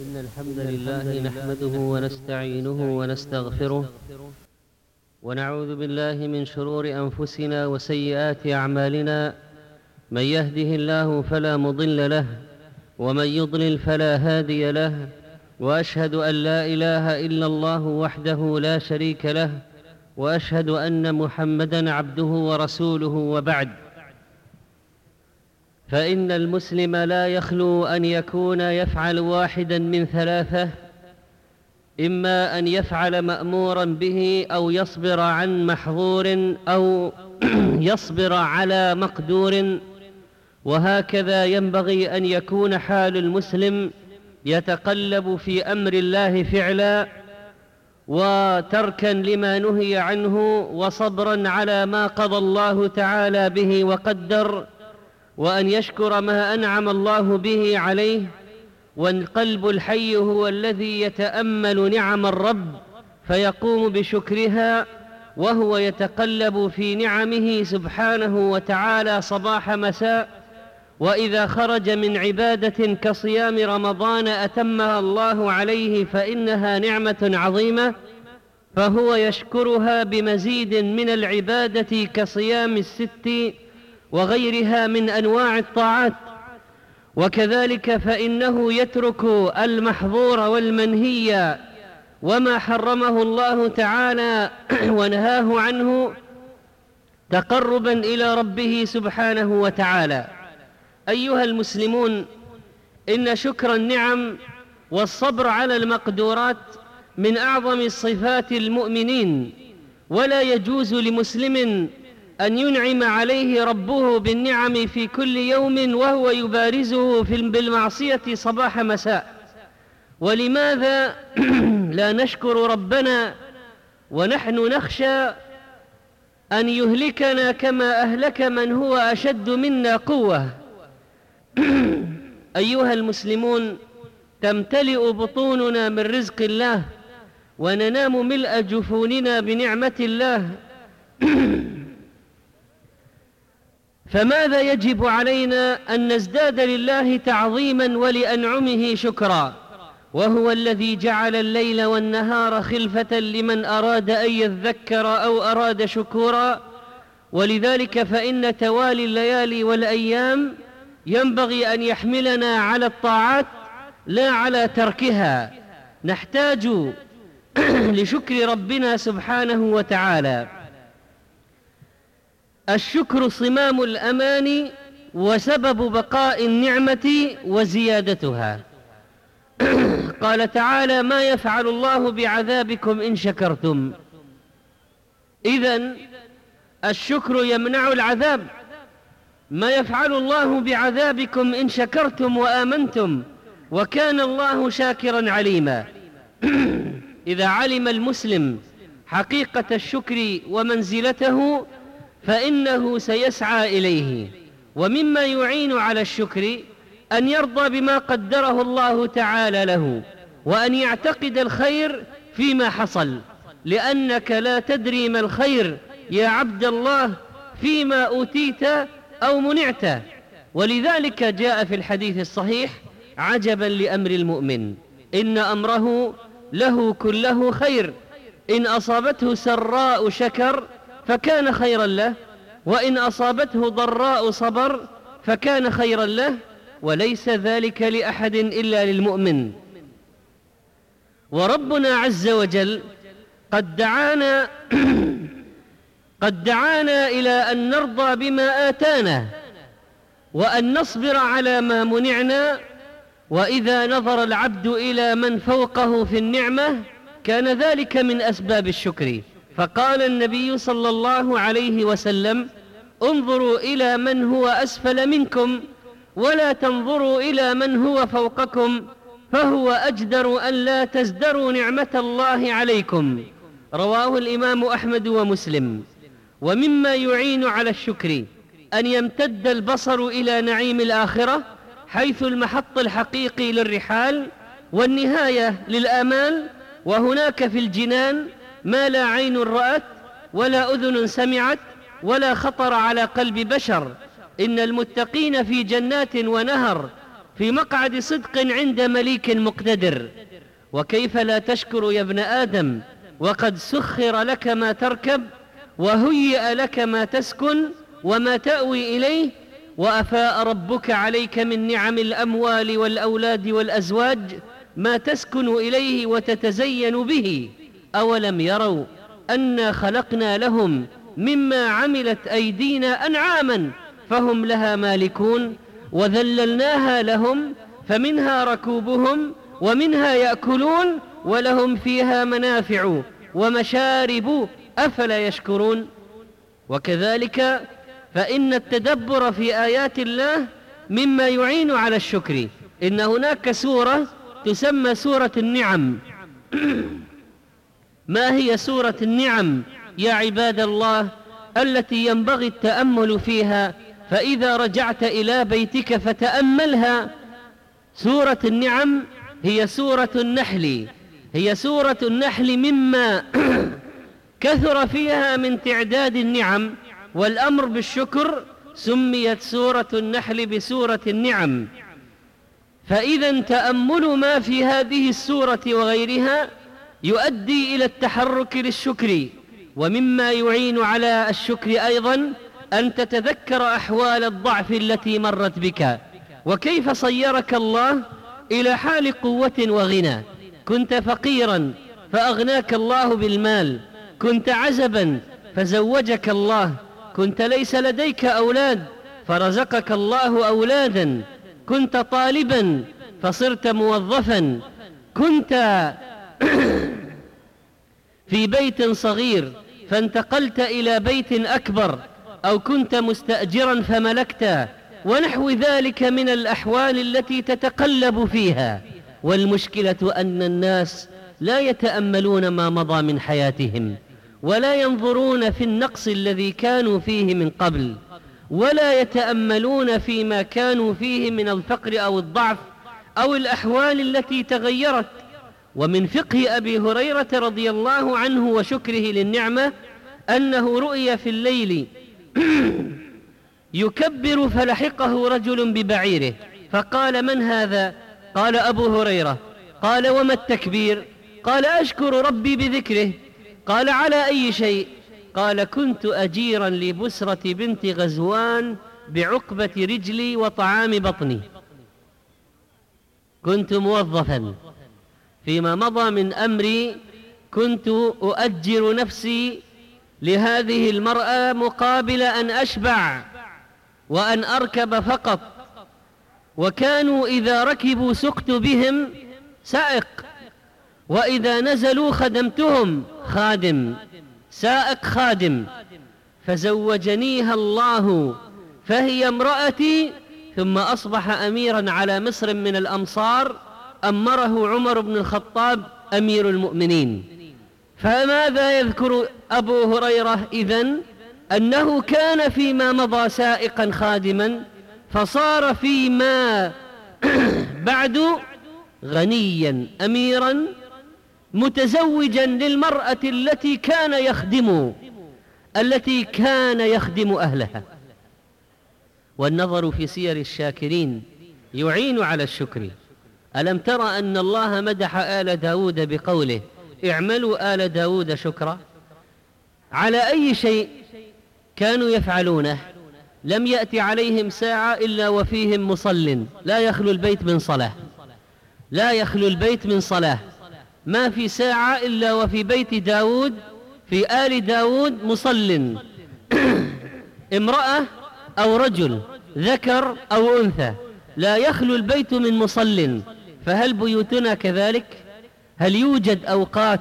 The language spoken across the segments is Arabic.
إن الحمد لله نحمده ونستعينه ونستغفره ونعوذ بالله من شرور أنفسنا وسيئات أعمالنا. من يهده الله فلا مضل له ومن يضلل فلا هادي له، وأشهد أن لا إله إلا الله وحده لا شريك له، وأشهد أن محمدًا عبده ورسوله. وبعد، فإن المسلم لا يخلو أن يكون يفعل واحدًا من ثلاثة: إما أن يفعل مأمورًا به، أو يصبر عن محظور، أو يصبر على مقدور. وهكذا ينبغي أن يكون حال المسلم، يتقلب في أمر الله فعلا، وتركا لما نهي عنه، وصبرا على ما قضى الله تعالى به وقدر، وأن يشكر ما أنعم الله به عليه. والقلب الحي هو الذي يتأمل نعم الرب فيقوم بشكرها، وهو يتقلب في نعمه سبحانه وتعالى صباح مساء. وإذا خرج من عبادة كصيام رمضان أتمها الله عليه فإنها نعمة عظيمة، فهو يشكرها بمزيد من العبادة كصيام الست وغيرها من أنواع الطاعات. وكذلك فإنه يترك المحظور والمنهي وما حرمه الله تعالى ونهاه عنه تقربا إلى ربه سبحانه وتعالى. أيها المسلمون، إن شكر النعم والصبر على المقدورات من أعظم صفات المؤمنين، ولا يجوز لمسلم أن ينعم عليه ربه بالنعم في كل يوم وهو يبارزه بالمعصية صباح مساء. ولماذا لا نشكر ربنا ونحن نخشى أن يهلكنا كما أهلك من هو أشد منا قوة؟ أيها المسلمون، تمتلئ بطوننا من رزق الله، وننام ملء جفوننا بنعمة الله، فماذا يجب علينا؟ أن نزداد لله تعظيما ولأنعمه شكرا، وهو الذي جعل الليل والنهار خلفة لمن أراد أن يذكر أو أراد شكورا. ولذلك فإن توالي الليالي والأيام ينبغي أن يحملنا على الطاعات لا على تركها. نحتاج لشكر ربنا سبحانه وتعالى. الشكر صمام الأمان وسبب بقاء النعمة وزيادتها. قال تعالى: ما يفعل الله بعذابكم إن شكرتم. إذن الشكر يمنع العذاب. ما يفعل الله بعذابكم إن شكرتم وآمنتم وكان الله شاكرا عليما. إذا علم المسلم حقيقة الشكر ومنزلته فإنه سيسعى إليه. ومما يعين على الشكر أن يرضى بما قدره الله تعالى له، وأن يعتقد الخير فيما حصل، لأنك لا تدري ما الخير يا عبد الله فيما أوتيت أو منعت. ولذلك جاء في الحديث الصحيح: عجبا لأمر المؤمن، إن أمره له كله خير، إن أصابته سراء شكر فكان خيرا له، وإن أصابته ضراء صبر فكان خيرا له، وليس ذلك لأحد إلا للمؤمن. وربنا عز وجل قد دعانا إلى أن نرضى بما آتانا، وأن نصبر على ما منعنا. وإذا نظر العبد إلى من فوقه في النعمة كان ذلك من أسباب الشكر. فقال النبي صلى الله عليه وسلم: انظروا إلى من هو أسفل منكم ولا تنظروا إلى من هو فوقكم، فهو أجدر أن لا تزدروا نعمة الله عليكم. رواه الإمام أحمد ومسلم. ومما يعين على الشكر أن يمتد البصر إلى نعيم الآخرة، حيث المحط الحقيقي للرحال والنهاية للآمال. وهناك في الجنان ما لا عين رأت ولا أذن سمعت ولا خطر على قلب بشر. إن المتقين في جنات ونهر، في مقعد صدق عند مليك مقتدر. وكيف لا تشكر يا ابن آدم وقد سخر لك ما تركب وهيئ لك ما تسكن وما تأوي إليه، وأفاء ربك عليك من نعم الأموال والأولاد والأزواج ما تسكن إليه وتتزين به. أولم يروا أنا خلقنا لهم مما عملت أيدينا أنعاما فهم لها مالكون وذللناها لهم فمنها ركوبهم ومنها يأكلون ولهم فيها منافع ومشارب أفلا يشكرون. وكذلك فإن التدبر في آيات الله مما يعين على الشكر. إن هناك سورة تسمى سورة النعم. ما هي سورة النعم يا عباد الله التي ينبغي التأمل فيها؟ فإذا رجعت إلى بيتك فتأملها. سورة النعم هي سورة النحل، هي سورة النحل مما كثر فيها من تعداد النعم والأمر بالشكر سميت سورة النحل بسورة النعم. فإذا تأمل ما في هذه السورة وغيرها يؤدي إلى التحرك للشكر. ومما يعين على الشكر أيضا أن تتذكر أحوال الضعف التي مرت بك، وكيف صيرك الله إلى حال قوة وغنى. كنت فقيرا فأغناك الله بالمال، كنت عزبا فزوجك الله، كنت ليس لديك أولاد فرزقك الله أولادا، كنت طالبا فصرت موظفا، كنت في بيت صغير فانتقلت إلى بيت أكبر، أو كنت مستأجرا فملكت، ونحو ذلك من الأحوال التي تتقلب فيها. والمشكلة أن الناس لا يتأملون ما مضى من حياتهم، ولا ينظرون في النقص الذي كانوا فيه من قبل، ولا يتأملون فيما كانوا فيه من الفقر أو الضعف أو الأحوال التي تغيرت. ومن فقه أبي هريرة رضي الله عنه وشكره للنعمة أنه رؤي في الليل يكبر فلحقه رجل ببعيره فقال: من هذا؟ قال: أبو هريرة. قال: وما التكبير؟ قال: أشكر ربي بذكره. قال: على أي شيء؟ قال: كنت أجيرا لبسرة بنت غزوان بعقبة رجلي وطعام بطني، كنت موظفا فيما مضى من أمري، كنت أؤجر نفسي لهذه المرأة مقابل أن أشبع وأن أركب فقط. وكانوا إذا ركبوا سقت بهم سائق، وإذا نزلوا خدمتهم خادم، سائق خادم. فزوجنيها الله فهي امرأتي، ثم أصبح أميرا على مصر من الأمصار، أمره عمر بن الخطاب أمير المؤمنين. فماذا يذكر أبو هريرة إذن؟ أنه كان فيما مضى سائقا خادما، فصار فيما بعد غنيا أميرا متزوجا للمرأة التي كان يخدم أهلها. والنظر في سير الشاكرين يعين على الشكر. ألم ترى أن الله مدح آل داود بقوله: اعملوا آل داود شكرا؟ على أي شيء كانوا يفعلونه؟ لم يأتي عليهم ساعة إلا وفيهم مصل، لا يخلو البيت من صلاة، لا يخلو البيت من صلاة. ما في ساعة إلا وفي بيت داود، في آل داود مصل امرأة أو رجل، ذكر أو أنثى، لا يخلو البيت من مصل. فهل بيوتنا كذلك؟ هل يوجد أوقات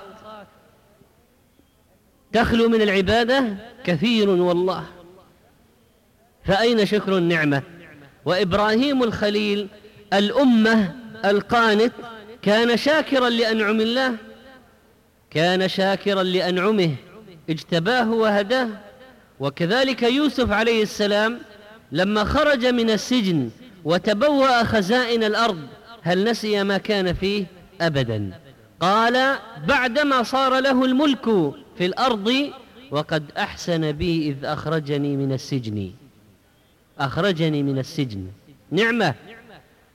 تخلو من العبادة؟ كثير والله. فأين شكر النعمة؟ وإبراهيم الخليل الأمة القانت كان شاكرا لأنعم الله، كان شاكرا لأنعمه، اجتباه وهداه. وكذلك يوسف عليه السلام لما خرج من السجن وتبوأ خزائن الأرض، هل نسي ما كان فيه؟ أبدا. قال بعدما صار له الملك في الأرض: وقد أحسن بي إذ أخرجني من السجن. أخرجني من السجن، نعمة.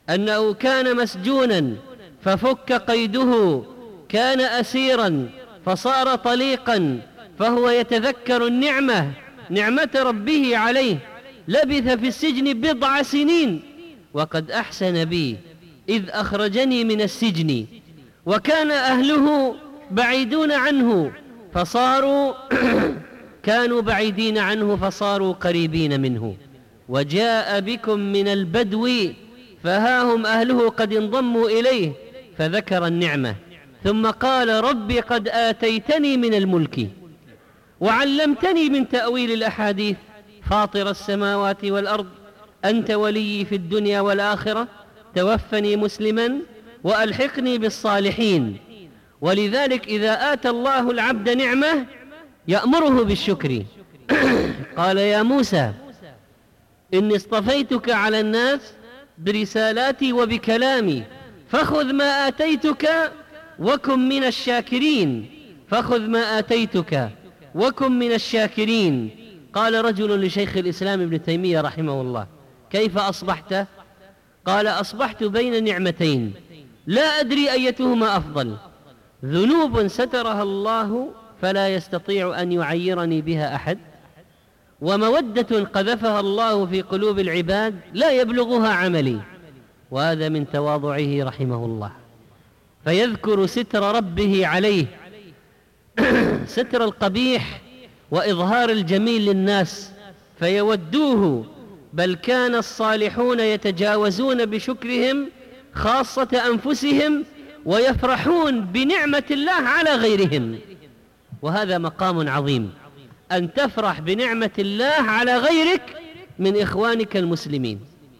أنه كان مسجونا ففك قيده، كان أسيرا فصار طليقا، فهو يتذكر نعمة ربه عليه، لبث في السجن 10 سنين وقد أحسن بي إذ أخرجني من السجن، وكان أهله بعيدون عنه فصاروا كانوا بعيدين عنه فصاروا قريبين منه، وجاء بكم من البدو فها هم أهله قد انضموا إليه، فذكر النعمة ثم قال ربي قد آتيتني من الملك وعلمتني من تأويل الأحاديث فاطر السماوات والأرض أنت ولي في الدنيا والآخرة توفني مسلما وألحقني بالصالحين. ولذلك إذا آتى الله العبد نعمة يأمره بالشكر. قال يا موسى إني اصطفيتك على الناس برسالاتي وبكلامي فخذ ما آتيتك وكن من الشاكرين، فخذ ما آتيتك وكن من الشاكرين. قال رجل لشيخ الإسلام ابن تيمية رحمه الله كيف أصبحت؟ قال أصبحت بين نعمتين لا أدري أيتهما أفضل، ذنوب سترها الله فلا يستطيع أن يعيرني بها أحد، ومودة قذفها الله في قلوب العباد لا يبلغها عملي. وهذا من تواضعه رحمه الله، فيذكر ستر ربه عليه، ستر القبيح وإظهار الجميل للناس فيودوه، بل كان الصالحون يتجاوزون بشكرهم خاصة أنفسهم ويفرحون بنعمة الله على غيرهم. وهذا مقام عظيم، أن تفرح بنعمة الله على غيرك من إخوانك المسلمين،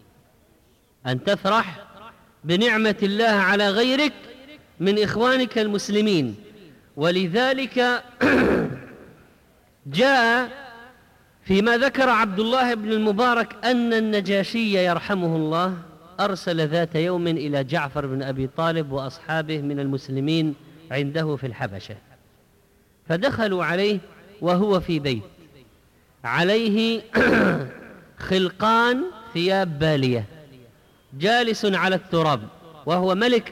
أن تفرح بنعمة الله على غيرك من إخوانك المسلمين. ولذلك جاء فيما ذكر عبد الله بن المبارك أن النجاشي يرحمه الله أرسل ذات يوم إلى جعفر بن أبي طالب وأصحابه من المسلمين عنده في الحبشة، فدخلوا عليه وهو في بيت عليه خلقان ثياب بالية جالس على التراب، وهو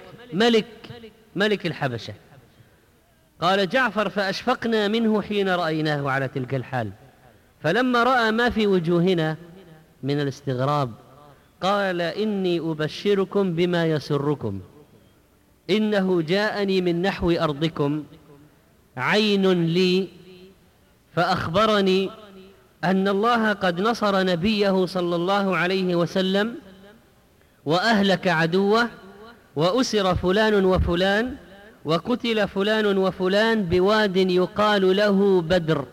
ملك الحبشة. قال جعفر فأشفقنا منه حين رأيناه على تلك الحال، فلما رأى ما في وجوهنا من الاستغراب قال إني أبشركم بما يسركم، إنه جاءني من نحو أرضكم عين لي فأخبرني أن الله قد نصر نبيه صلى الله عليه وسلم وأهلك عدوه، وأسر فلان وفلان، وقتل فلان وفلان بواد يقال له بدر.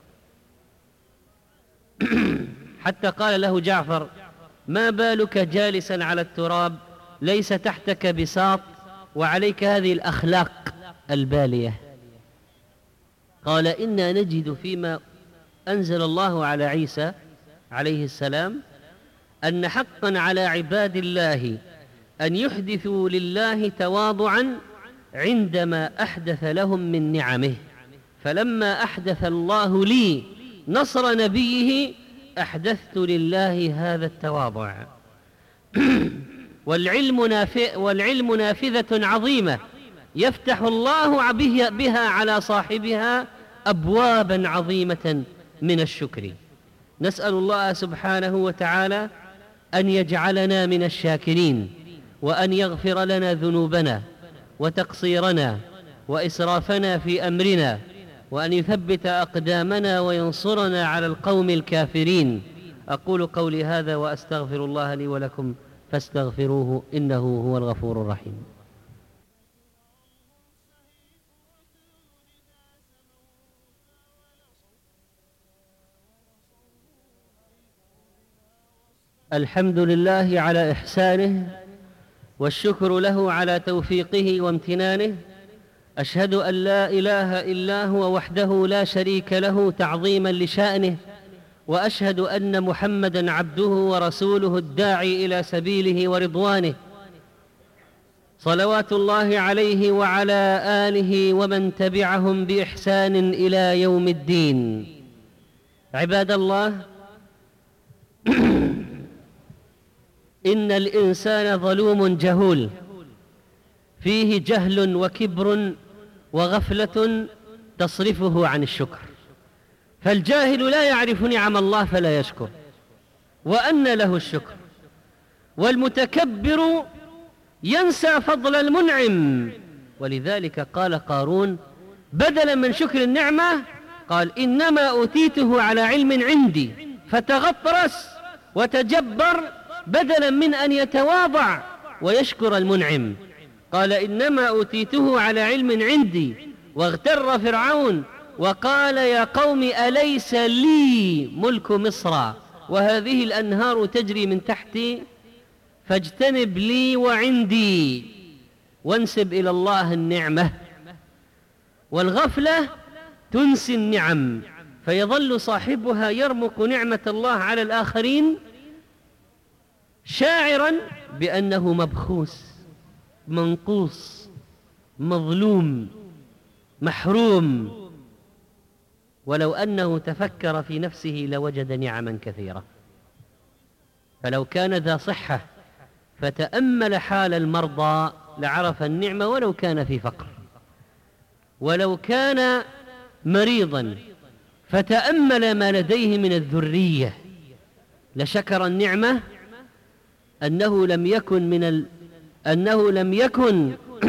حتى قال له جعفر ما بالك جالسا على التراب ليس تحتك بساط وعليك هذه الأخلاق البالية؟ قال إنا نجد فيما أنزل الله على عيسى عليه السلام أن حقا على عباد الله أن يحدثوا لله تواضعا عندما أحدث لهم من نعمه، فلما أحدث الله لي نصر نبيه أحدثت لله هذا التواضع. والعلم نافذة عظيمة يفتح الله بها على صاحبها أبوابا عظيمة من الشكر. نسأل الله سبحانه وتعالى أن يجعلنا من الشاكرين، وأن يغفر لنا ذنوبنا وتقصيرنا وإسرافنا في أمرنا، وأن يثبت أقدامنا وينصرنا على القوم الكافرين. أقول قولي هذا وأستغفر الله لي ولكم فاستغفروه إنه هو الغفور الرحيم. الحمد لله على إحسانه، والشكر له على توفيقه وامتنانه. أشهد أن لا إله إلا هو وحده لا شريك له تعظيما لشأنه، وأشهد أن محمدا عبده ورسوله الداعي إلى سبيله ورضوانه، صلوات الله عليه وعلى آله ومن تبعهم بإحسان إلى يوم الدين. عباد الله، إن الإنسان ظلوم جهول، فيه جهل وكبر وغفلة تصرفه عن الشكر. فالجاهل لا يعرف نعم الله فلا يشكر، وأن له الشكر. والمتكبر ينسى فضل المنعم، ولذلك قال قارون بدلا من شكر النعمة قال إنما أوتيته على علم عندي، فتغطرس وتجبر بدلا من أن يتواضع ويشكر المنعم. قال إنما أوتيته على علم عندي، واغتر فرعون وقال يا قوم أليس لي ملك مصر وهذه الأنهار تجري من تحتي فاجتنب لي وعندي، وانسب إلى الله النعمة. والغفلة تنسي النعم، فيظل صاحبها يرمق نعمة الله على الآخرين شاعرا بأنه مبخوس منقوص مظلوم محروم، ولو أنه تفكر في نفسه لوجد نعما كثيرة. فلو كان ذا صحة فتأمل حال المرضى لعرف النعمة ولو كان في فقر، ولو كان مريضا فتأمل ما لديه من الذرية لشكر النعمة أنه لم يكن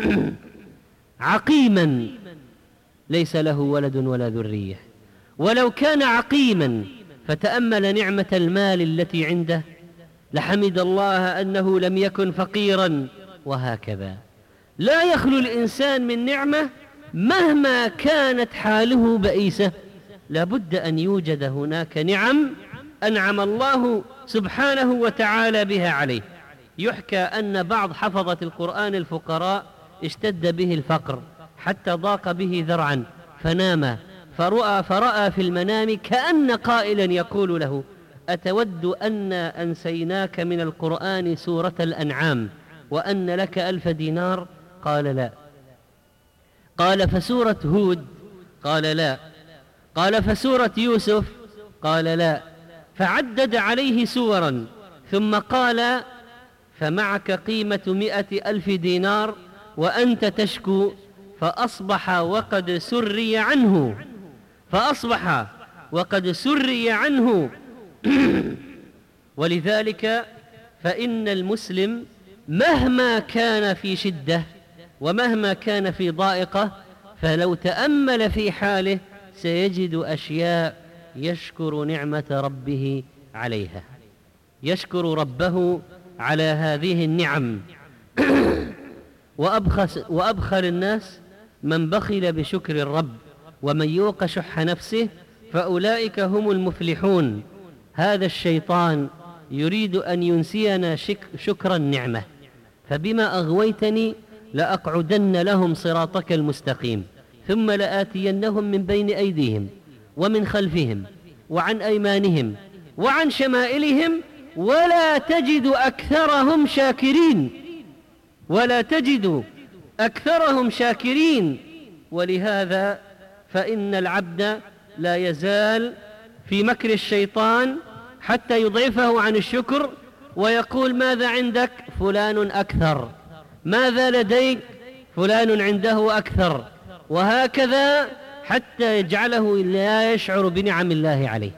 عقيما ليس له ولد ولا ذرية. ولو كان عقيما فتأمل نعمة المال التي عنده لحمد الله أنه لم يكن فقيرا، وهكذا. لا يخلو الإنسان من نعمة مهما كانت حاله بئيسة، لابد أن يوجد هناك نعم أنعم الله سبحانه وتعالى بها عليه. يحكى أن بعض حفظة القرآن الفقراء اشتد به الفقر حتى ضاق به ذرعا فنام، فرأى في المنام كأن قائلا يقول له أتود أن أنسيناك من القرآن سورة الأنعام وأن لك 1000 دينار؟ قال لا. قال فسورة هود؟ قال لا. قال فسورة يوسف؟ قال لا. فعدد عليه سورا ثم قال فمعك قيمة 100,000 دينار وأنت تشكو، فأصبح وقد سري عنه ولذلك فإن المسلم مهما كان في شدة ومهما كان في ضائقة فلو تأمل في حاله سيجد أشياء يشكر نعمة ربه عليها، يشكر ربه على هذه النعم. وأبخل الناس من بخل بشكر الرب، ومن يوق شح نفسه فأولئك هم المفلحون. هذا الشيطان يريد أن ينسينا شكر النعمة، فبما أغويتني لأقعدن لهم صراطك المستقيم ثم لآتينهم من بين أيديهم ومن خلفهم وعن أيمانهم وعن شمائلهم ولا تجد أكثرهم شاكرين. ولهذا فإن العبد لا يزال في مكر الشيطان حتى يضعفه عن الشكر ويقول ماذا عندك؟ فلان أكثر. ماذا لديك؟ فلان عنده أكثر. وهكذا حتى يجعله لا يشعر بنعم الله عليه.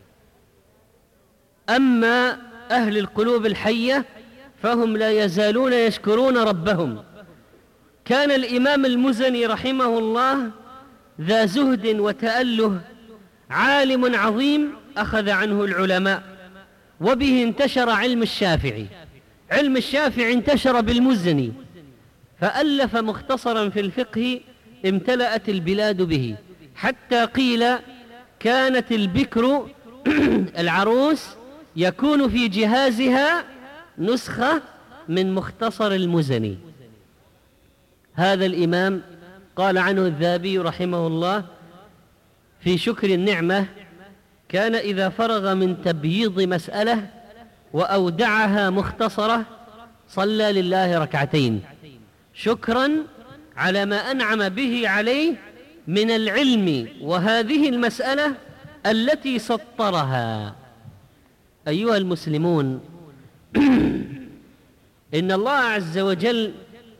أما أهل القلوب الحية فهم لا يزالون يشكرون ربهم. كان الإمام المزني رحمه الله ذا زهد وتأله، عالم عظيم أخذ عنه العلماء، وبه انتشر علم الشافعي. علم الشافعي انتشر بالمزني، فألف مختصرا في الفقه امتلأت البلاد به، حتى قيل كانت البكر العروس يكون في جهازها نسخة من مختصر المزني. هذا الإمام قال عنه الذهبي رحمه الله في شكر النعمة كان إذا فرغ من تبييض مسألة وأودعها مختصرة صلى لله ركعتين شكرا على ما أنعم به عليه من العلم وهذه المسألة التي سطرها. أيها المسلمون، إن الله عز وجل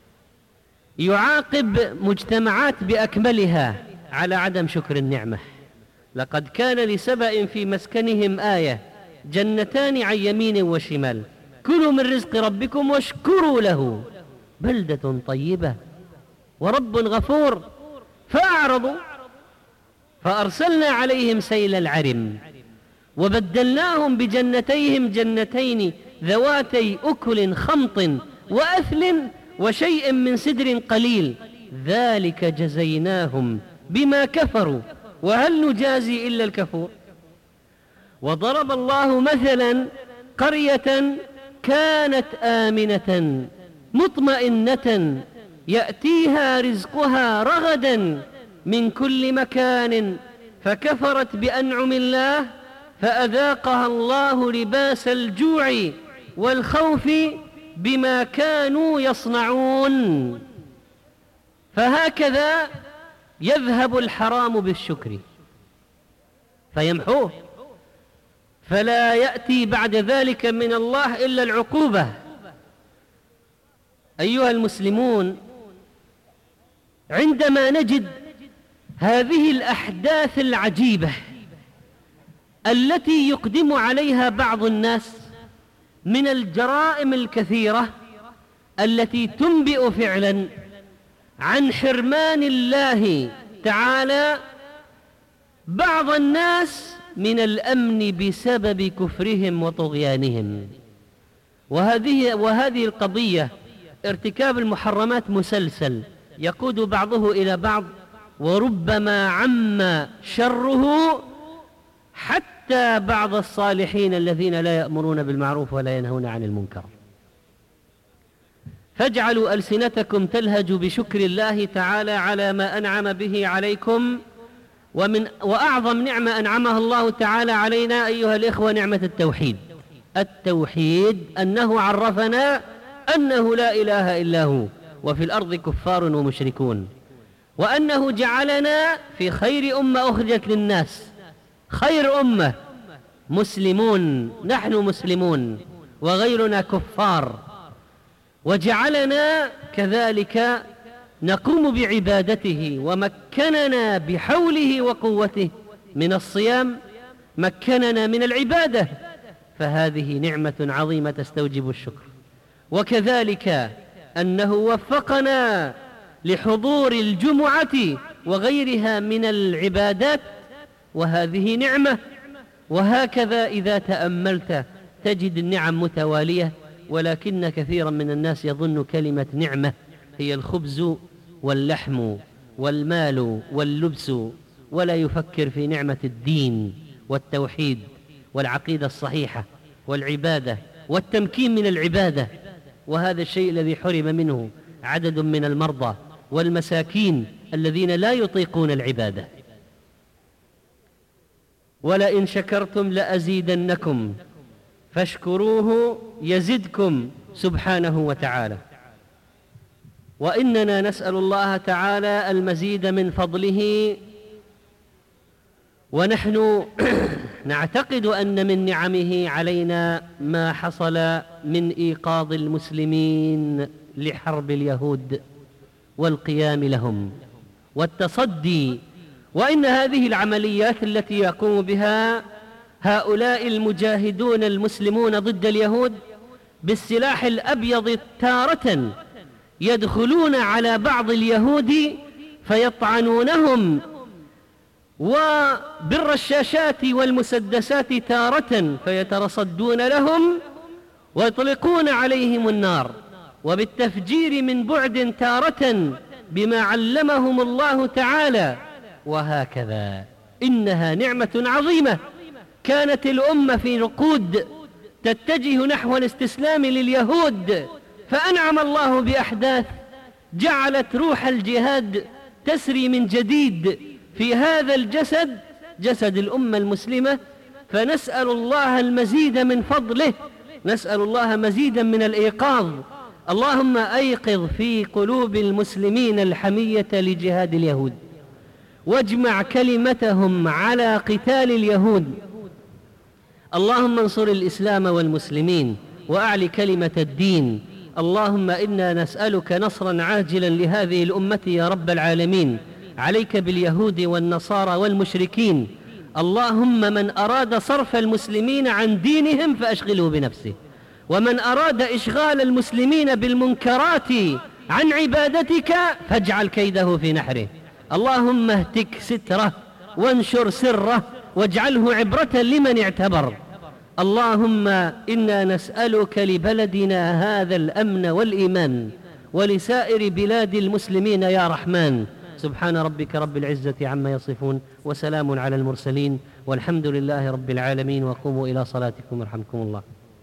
يعاقب مجتمعات بأكملها على عدم شكر النعمة. لقد كان لسبأ في مسكنهم آية، جنتان عن يمين وشمال، كلوا من رزق ربكم واشكروا له بلدة طيبة ورب غفور. فأعرضوا فأرسلنا عليهم سيل العرم وبدلناهم بجنتيهم جنتين ذواتي أكل خمط وأثل وشيء من سدر قليل، ذلك جزيناهم بما كفروا وهل نجازي إلا الكفور. وضرب الله مثلا قرية كانت آمنة مطمئنة يأتيها رزقها رغدا من كل مكان فكفرت بأنعم الله فأذاقها الله لباس الجوع والخوف بما كانوا يصنعون. فهكذا يذهب الحرام بالشكر فيمحوه، فلا يأتي بعد ذلك من الله إلا العقوبة. أيها المسلمون، عندما نجد هذه الأحداث العجيبة التي يقدم عليها بعض الناس من الجرائم الكثيرة التي تنبئ فعلا عن حرمان الله تعالى بعض الناس من الأمن بسبب كفرهم وطغيانهم، وهذه القضية ارتكاب المحرمات مسلسل يقود بعضه إلى بعض، وربما عم شره حتى بعض الصالحين الذين لا يأمرون بالمعروف ولا ينهون عن المنكر. فاجعلوا ألسنتكم تلهج بشكر الله تعالى على ما أنعم به عليكم. وأعظم نعمة أنعمها الله تعالى علينا أيها الإخوة نعمة التوحيد. التوحيد أنه عرفنا أنه لا إله إلا هو وفي الأرض كفار ومشركون، وأنه جعلنا في خير أمة أخرجت للناس، خير أمة مسلمون، نحن مسلمون وغيرنا كفار، وجعلنا كذلك نقوم بعبادته، ومكننا بحوله وقوته من الصيام، مكننا من العبادة، فهذه نعمة عظيمة تستوجب الشكر. وكذلك أنه وفقنا لحضور الجمعة وغيرها من العبادات، وهذه نعمة. وهكذا إذا تأملت تجد النعم متوالية، ولكن كثيرا من الناس يظن كلمة نعمة هي الخبز واللحم والمال واللبس، ولا يفكر في نعمة الدين والتوحيد والعقيدة الصحيحة والعبادة والتمكين من العبادة. وهذا الشيء الذي حرم منه عدد من المرضى والمساكين الذين لا يطيقون العبادة. ولئن شكرتم لأزيدنكم فاشكروه يزدكم سبحانه وتعالى. وإننا نسأل الله تعالى المزيد من فضله، ونحن نعتقد أن من نعمه علينا ما حصل من إيقاظ المسلمين لحرب اليهود والقيام لهم والتصدي. وإن هذه العمليات التي يقوم بها هؤلاء المجاهدون المسلمون ضد اليهود بالسلاح الأبيض تارة يدخلون على بعض اليهود فيطعنونهم، وبالرشاشات والمسدسات تارة فيترصدون لهم ويطلقون عليهم النار، وبالتفجير من بعد تارة بما علمهم الله تعالى. وهكذا إنها نعمة عظيمة. كانت الأمة في ركود تتجه نحو الاستسلام لليهود، فأنعم الله بأحداث جعلت روح الجهاد تسري من جديد في هذا الجسد، جسد الأمة المسلمة. فنسأل الله المزيد من فضله، نسأل الله مزيدا من الإيقاظ. اللهم أيقظ في قلوب المسلمين الحمية لجهاد اليهود، واجمع كلمتهم على قتال اليهود. اللهم انصر الإسلام والمسلمين، وأعل كلمة الدين، اللهم إنا نسألك نصرا عاجلا لهذه الأمة يا رب العالمين، عليك باليهود والنصارى والمشركين. اللهم من أراد صرف المسلمين عن دينهم فأشغله بنفسه، ومن أراد إشغال المسلمين بالمنكرات عن عبادتك فاجعل كيده في نحره. اللهم اهتك ستره وانشر سره واجعله عبرة لمن اعتبر. اللهم إنا نسألك لبلدنا هذا الأمن والإيمان ولسائر بلاد المسلمين يا رحمن. سبحان ربك رب العزة عما يصفون وسلام على المرسلين والحمد لله رب العالمين، وقوموا إلى صلاتكم يرحمكم الله.